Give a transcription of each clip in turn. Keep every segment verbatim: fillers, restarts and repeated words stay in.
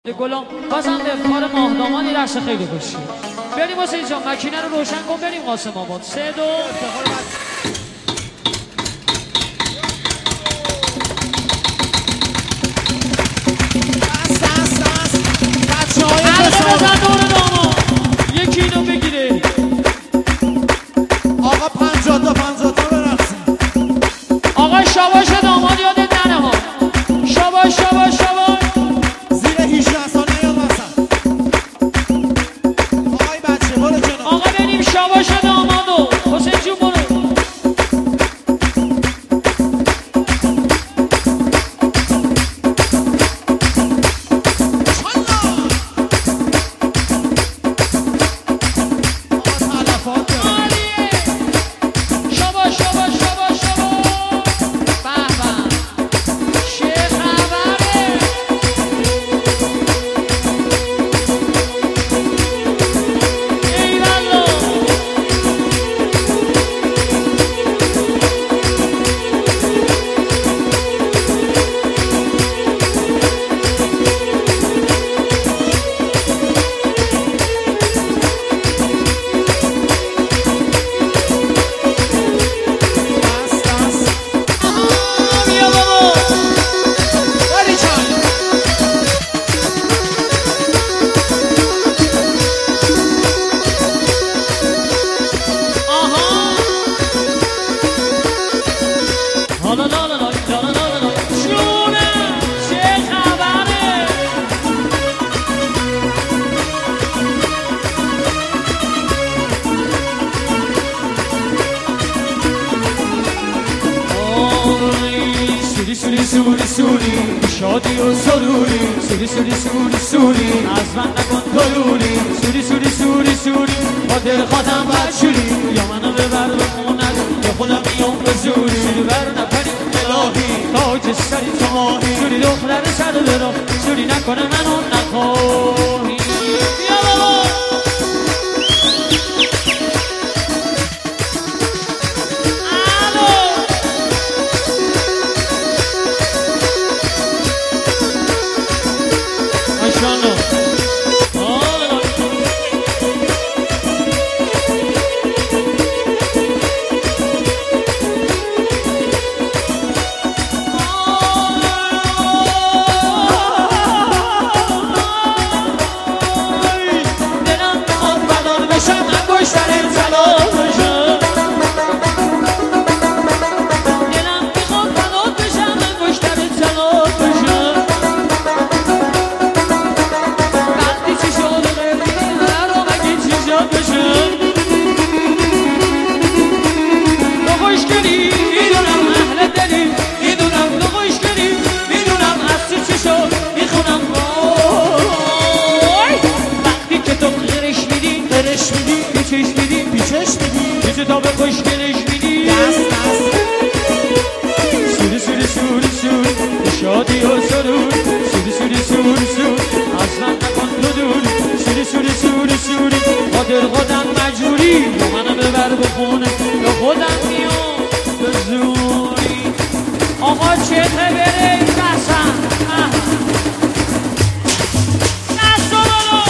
گلام بازم به افتخار ماهدامان یه رقص خیلی خوشی بریم حسین جان مکینه رو روشن کن بریم قاسم آباد سه دو حلقه بزن دور داما یکی اینو بگیره آقا پنجاه تا پنجاه تا برقصیم آقا شاباش داماد یادت نره ها شاباش شاباش شاباش زیر هیچده سال نیام وسط آقای بچه برو کنار آقا بریم شاباش دامادو حسین جون برو سوری سوری سوری شادی و سروری سوری سوری سوری سوری از من نکن دلوری سوری سوری سوری سوری با دل خودم بچوری یا منو ببر به خونت یا خودم میام به زوری سوری بر نپری الهی تاج سری تو ماهی سوری دختر سر برو سوری نکنه منو نخواهی بیا بابا شادی و سرور سوری سوری سوری سور از من نکن تو دوری سوری سوری سوری سوری با دل خودم مجبوری یا منو ببر به خونه یا خودم میام به زوری آقا چته بره دستم دست رو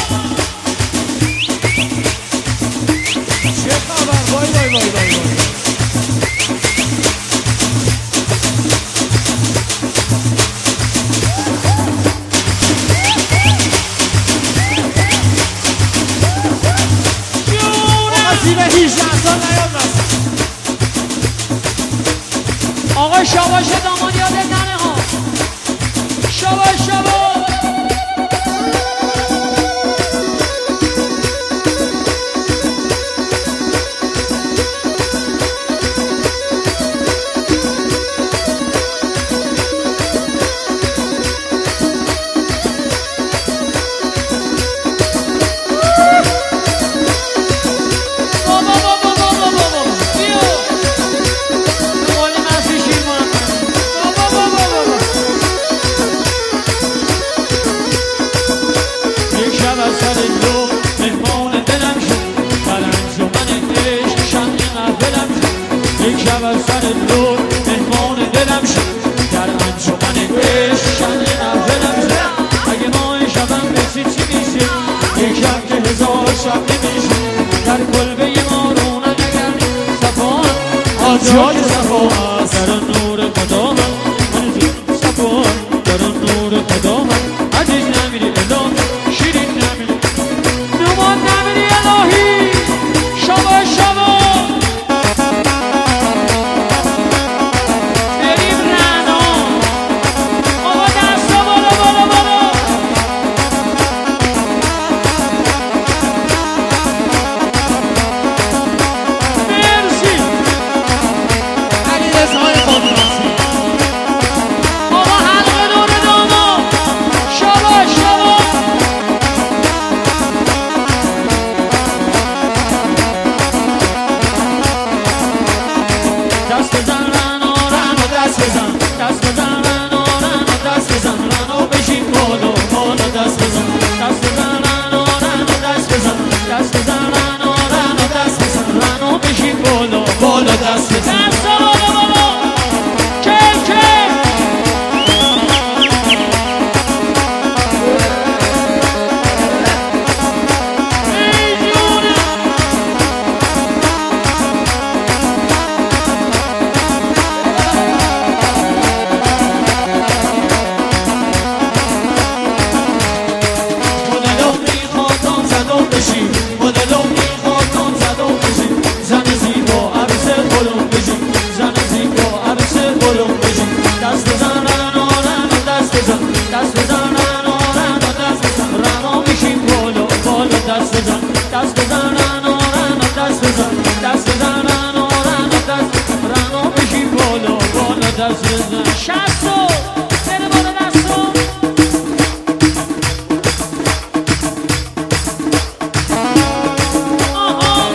چه خبر وای وای وای وای وای آقا شاباش دامان یادت نره ها شاباش شاباش شب جای صفا در نور قدامت من جای صفا در نور قدامت عزیز نمیری الهی شیرین نمیری نمان نمیری الهی شبا شبا بریم رعنا آقا دستا بالا بالا بالا مرسی علی رضای خودناسی آقا حلقه دور داما شبا شبا دست بزن رعنا رعنا دست بزن دست بزن رعنا رعنا دست بزن رعنا بشین بالا بالا دست بزن دست بزن رعنا رعنا دست بزن دست بزن رعنا رعنا دست بزن رعنا بشین بالا بالا دست بزن دست بالا بالا کل کل ای جونم مدلو میخواد آن زدم بشی مدلو میخواد آن زدم بشی زن زیبا عروس بلند بشی زن زیبا عروس بلند بشی دست بزن رعنا رعنا دست بزن دست بزن رعنا رعنا دست بزن رعنا بشین بالا بالا دست بزن دست بزن رعنا رعنا دست بزن دست بزن رعنا رعنا دست رعنا بشین بالا بالا دست بزن شستو بره بالا دستو آها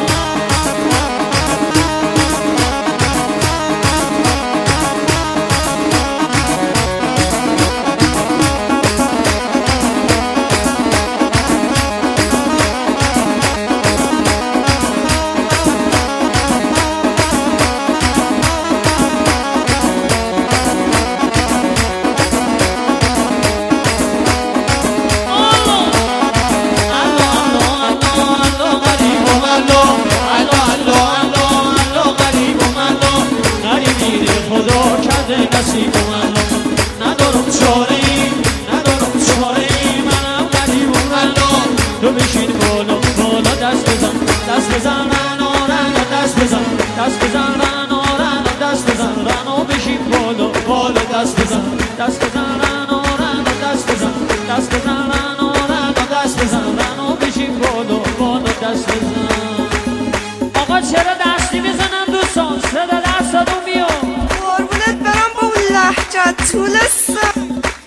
ندارم چاره ای ندارم چاره ای منم غریب و ملا تو بشین بالا بالا دست بزن دست بزن رعنا رعنا دست بزن دست بزن رعنا رعنا دست بزن رعنا بشین بالا بالا دست بزن دست بزن رعنا رعنا دست بزن دست بزن رعنا رعنا دست بزن رعنا بشین بالا بالا دست بزن آقا چرا دستی بزنم دوستان صدا دستاتون بیاد قربونت برم با اون لحجت طول سر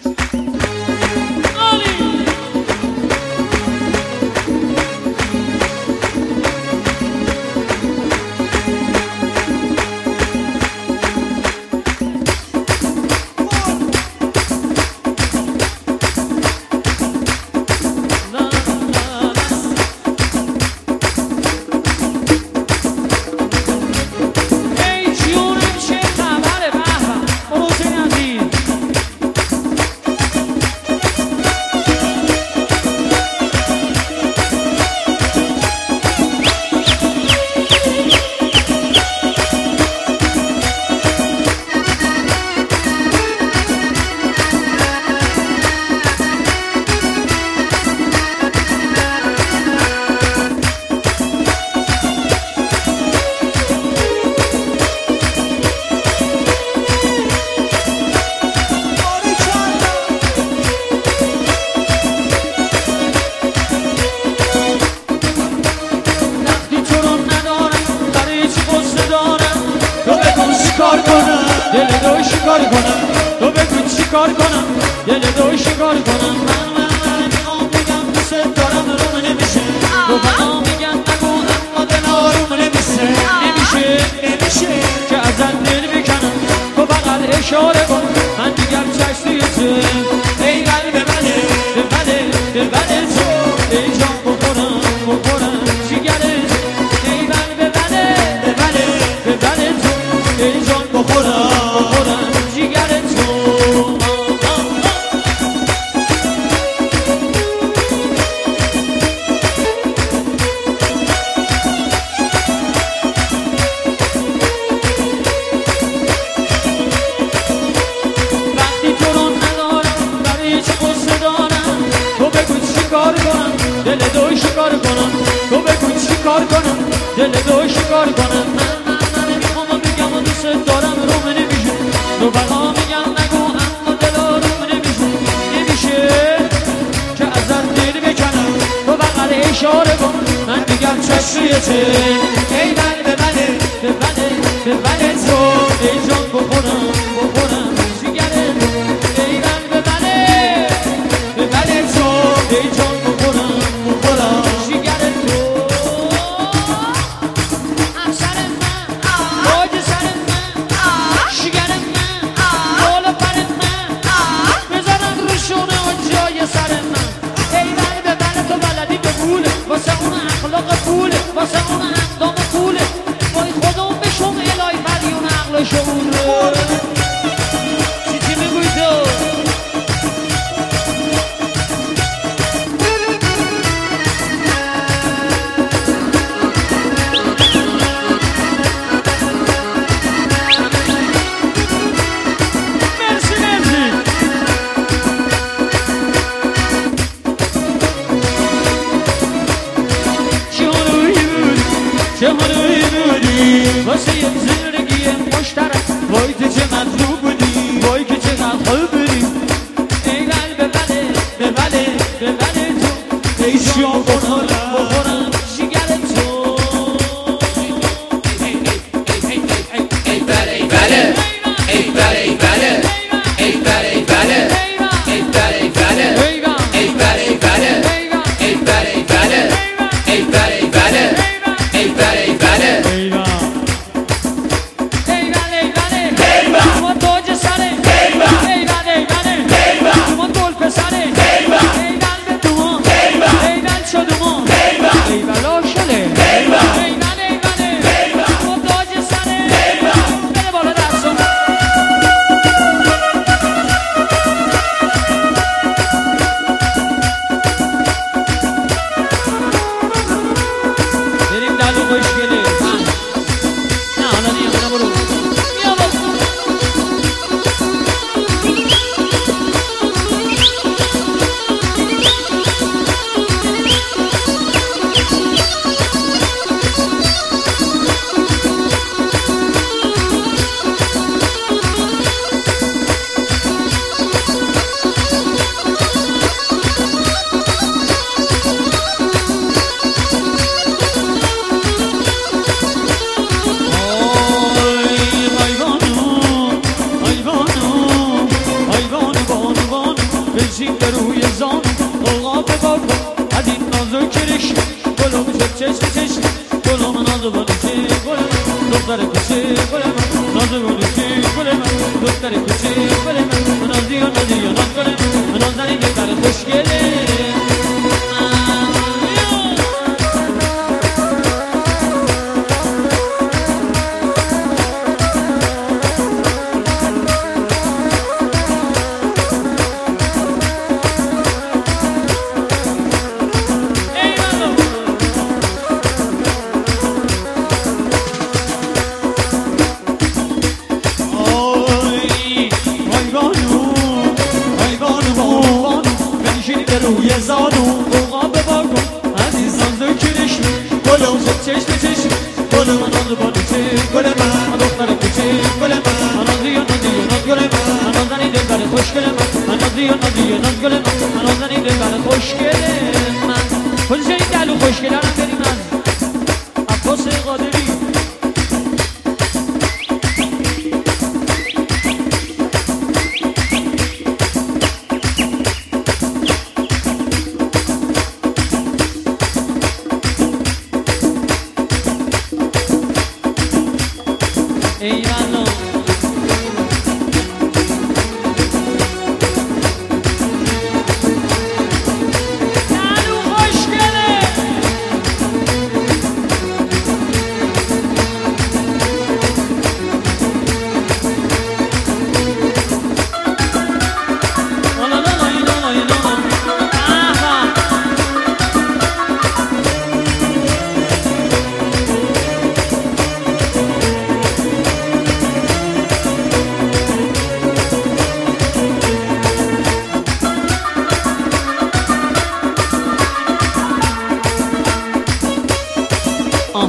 عالی ای جونم چه خبره به به برو حسین عزیز وقتی تو رو ندارم برای چی قصه دارم تو بگو چی کار کنم دل دو شکار کنم تو بگو چی کار کنم دل دو شکار کنم من من من میخوام بگم دوست دارم روم نمیشه تو بنا میگن نگو اما دل آروم نمیشه نمیشه نمیشه که ازت دل بکنم تو فقط اشاره کن من دیگر چشتی ای قلب منه دل بده دل بده تو ای جان بخورم بخورم جیگرت ای قلب بده دل بده دل بده تو ای جان بخورم بخورم جیگرت تو دل دو شکار کنم تو بگو چی کار کنم دل دو شکار کنم من من نمیخوام بگم و دوست دارم رو نمیشه تو بقا میگم نگو اما دل رو نمیشه نمیشه که ازت دل بکنم تو بقل اشاره کن من میگم چشمیته ای بله به بله به بله به بله تو ای جان بخورم بخورم جیگره ای بله به بله به بله تو ای جان بخورم بخورم جیگره تو افسر من باج سر من شیگر من بالا پر من بذارم رو شونه و جای سر من ای بله به بله تو بلدی به پوله واسه اون اخلاق پوله واسه اون اندام پوله وای خودم بشم الهی مدیون عقل شعور چی چی میگوی تو مرسی مرسی چهاروی بودی چهاروی بودی واسه یک زندگی مشترک وای تو چه مطلوب بودی وای که چقدر خوب بودی ای بله به بله به بله به بله تو ای جان بخورم بخورم جیگر تو ای بله ای بله ای بله ای بله ای بله ای بله ای بله ای بله ای بله ای بله ای بله ای بله ای بله ای بله ای بله ای بله دختر کوچه گل من نازه گلوچه گل من دختر کوچه گل من نازی و نازی و ناز گل من نازنی دختر خوشگله روی زانو اوقا ببار کن عزیزان ذکرش گلم شد چشم چشم گل من آن بانوچه گل من دختر کوچه گل من نازی و نازی و ناز گل من نازنی دلبر خوشگل من نازی و نازی و ناز گل من نازنی دلبر خوشگل من خودش این دلو خوشگل هم بریم از عباس قادری ای والله دلو خوشگله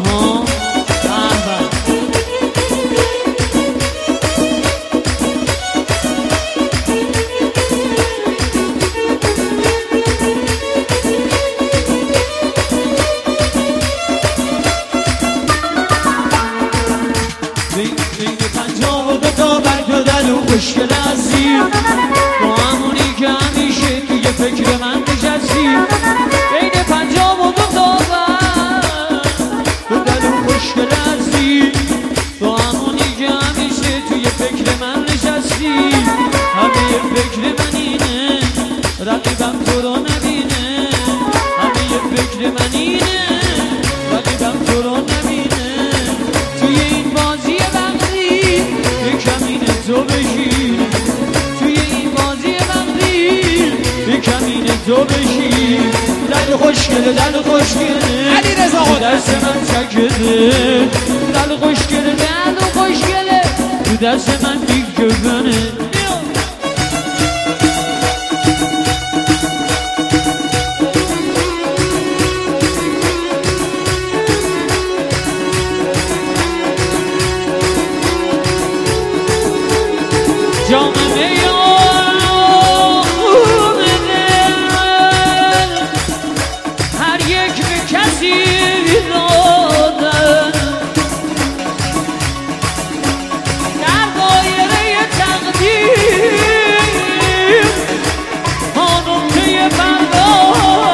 ها بین پنجاه و دو تا برگ و دل و خوشگل عزیز با همونی که همیشه توی فکر من نشستی بین پنجاه و دو تا برگ و دل و خوشگل عزیز با همونی که همیشه توی فکر من نشستی همه فکر من اینه رقیبم تو رو نبینه همه فکر من اینه رقیبم تو رو نبینه توی این بازی وقتی یکم اینه تو بشی توی این بازی وقتی یکم اینه تو بشی دل خوشگله دل خوشگله علی رضا تو دست من چکده دل خوشگله دل خوشگله تو دست من بیگبنه جام میان خوب دل هر یک به کسی دادن در دایره تقدیر ما نقطه برداری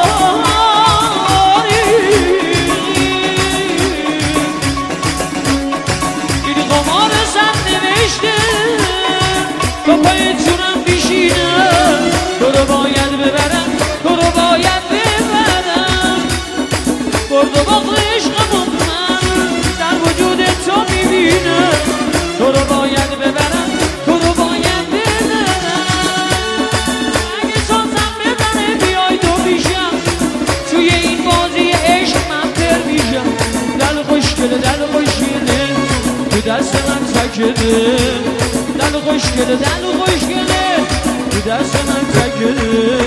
این قمار سر نوشته تو پای جونم بیشینم تو رو باید ببرم تو رو باید ببرم برد و باقل عشقمون من در وجود تو میبینم تو رو باید ببرم تو رو باید ببرم اگه سازم بزنه بیای تو بیشم توی این بازی عشق من پر میشم دل خوشگله دل خوشگله تو دست من چکده دل خوشگله دل خوشگله تو دست من تکده